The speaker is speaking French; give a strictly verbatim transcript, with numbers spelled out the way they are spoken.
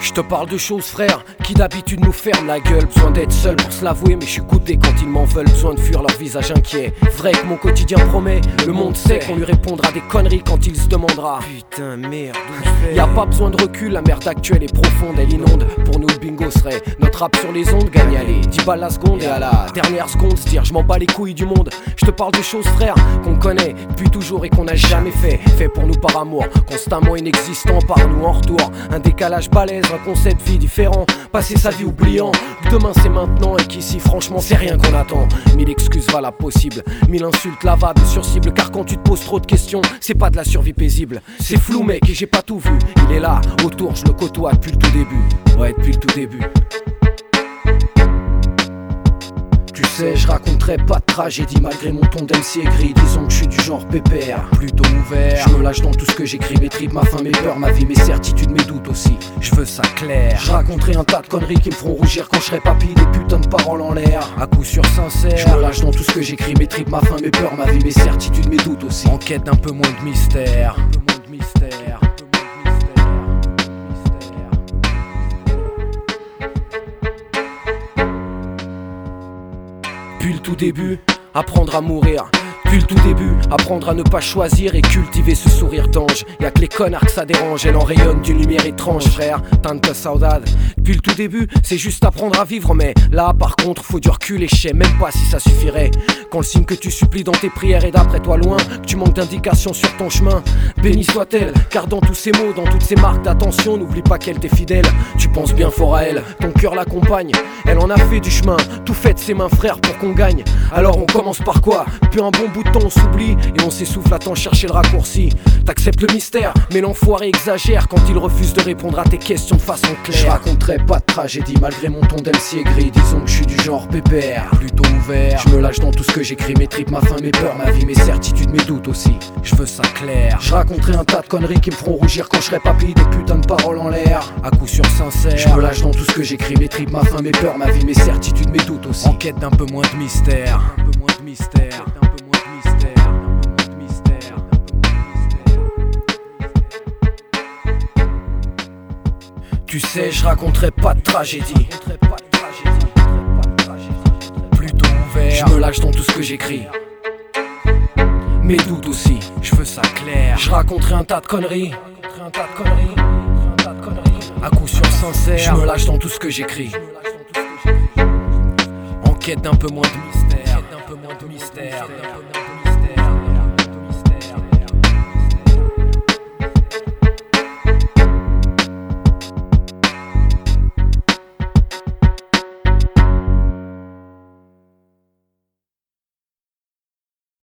Je te parle de choses frère, qui d'habitude nous ferment la gueule. Besoin d'être seul pour se l'avouer, mais je suis goûté quand ils m'en veulent. Besoin de fuir leur visage inquiet. Vrai que mon quotidien promet, le monde sait qu'on lui répondra des conneries quand il se demandera putain merde où je fais. Y'a pas besoin de recul, la merde actuelle est profonde, elle inonde. Pour nous le bingo serait notre rap sur les ondes, gagne aller dix balles la seconde et à la dernière seconde se dire je m'en bats les couilles du monde. Je te parle de choses frère, qu'on connaît depuis toujours et qu'on n'a jamais fait. Fait pour nous par amour, constamment inexistant par nous en retour. Un décalage balèze, un concept vie différent. Passer sa vie oubliant que demain c'est maintenant et qu'ici franchement c'est rien qu'on attend. Mille excuses valables possibles, mille insultes lavables sur cible. Car quand tu te poses trop de questions, c'est pas de la survie paisible. C'est flou mec et j'ai pas tout vu. Il est là, autour, je le côtoie depuis le tout début. Ouais depuis le tout début. Tu sais, je raconterai pas de tragédie malgré mon ton d'M C aigri. Disons que je suis du genre pépère, plutôt ouvert. Je me lâche dans tout ce que j'écris, mes tripes, ma faim, mes peurs, ma vie, mes certitudes, mes doutes aussi. Je veux ça clair. Je raconterai un tas de conneries qui me feront rougir quand je serai papy. Des putains de paroles en l'air, à coup sûr sincère. Je me lâche dans tout ce que j'écris, mes tripes, ma faim, mes peurs, ma vie, mes certitudes, mes doutes aussi. En quête d'un peu moins de mystère. Un peu moins de mystère. Depuis le tout début, apprendre à mourir. Depuis le tout début, apprendre à ne pas choisir et cultiver ce sourire d'ange. Y'a que les connards que ça dérange, elle en rayonne d'une lumière étrange, frère. Tanta saudade. Depuis le tout début, c'est juste apprendre à vivre, mais là par contre, faut du recul et je sais même pas si ça suffirait. Quand le signe que tu supplies dans tes prières est d'après toi loin, que tu manques d'indications sur ton chemin, béni soit-elle, car dans tous ces mots, dans toutes ces marques d'attention, n'oublie pas qu'elle t'est fidèle. Tu penses bien fort à elle, ton cœur l'accompagne. Elle en a fait du chemin, tout fait de ses mains frère pour qu'on gagne. Alors on commence par quoi? Puis un bon bout de temps on s'oublie et on s'essouffle à t'en chercher le raccourci. T'acceptes le mystère, mais l'enfoiré exagère quand il refuse de répondre à tes questions de façon claire. Je raconterai pas de tragédie malgré mon ton d'M C aigri. Disons que je suis du genre pépère, plutôt ouvert. Je me lâche dans tout ce que j'écris, mes tripes, ma faim, mes peurs, ma vie, mes certitudes, mes doutes aussi. Je veux ça clair. Je raconterai un tas de conneries qui me feront rougir quand je serai papy. Des putains de paroles en l'air, à coup sûr sincère. Je me lâche dans tout ce que j'écris, mes tripes, ma faim, mes peurs, ma vie, mes certitudes, mes doutes aussi. En quête d'un peu moins de mystère. Un peu moins de mystère. Un peu moins de mystère. Tu sais, je raconterai pas de tragédie. Plutôt ouvert. Je me lâche dans tout ce que j'écris. Mes doutes aussi, je veux ça clair. Je raconterai un tas de conneries. À coup sûr sincère. Je me lâche dans tout ce que j'écris. En quête d'un peu moins de mystère.